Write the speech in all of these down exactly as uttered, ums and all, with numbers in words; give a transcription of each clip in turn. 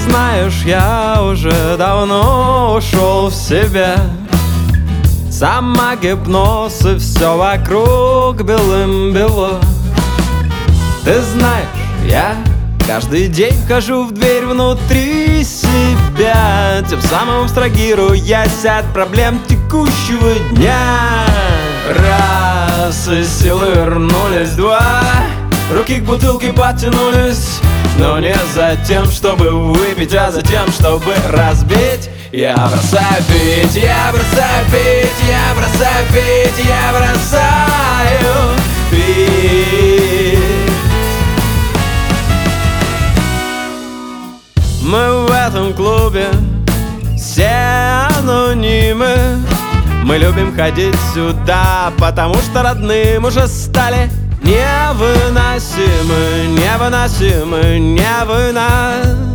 знаешь, я уже давно ушел в себя. Самогипноз и все вокруг белым-бело. Ты знаешь, я каждый день вхожу в дверь внутри себя, тем самым абстрагируясь от проблем текущего дня. Раз, и силы вернулись. Два, руки к бутылке потянулись, но не за тем, чтобы выпить, а за тем, чтобы разбить. Я бросаю пить, я бросаю пить, я бросаю пить, я бросаю пить. Мы в этом клубе все анонимы. Мы любим ходить сюда, потому что родным уже стали невыносимы, невыносимы, невыносимы.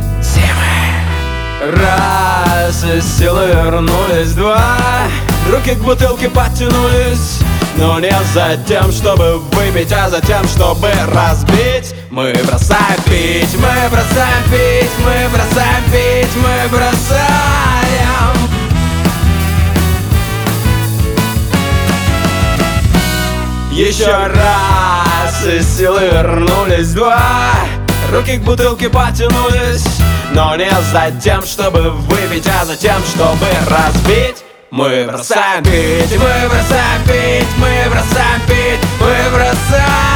Раз, и силы вернулись. Два, руки к бутылке потянулись, но не за тем, чтобы выпить, а за тем, чтобы разбить. Мы бросаем пить, мы бросаем пить, мы бросаем пить, мы бросаем. Еще раз, и силы вернулись. Два, руки к бутылке потянулись, но не за тем, чтобы выпить, а за тем, чтобы разбить. Мы бросаем пить, мы бросаем пить, мы бросаем пить, мы бросаем.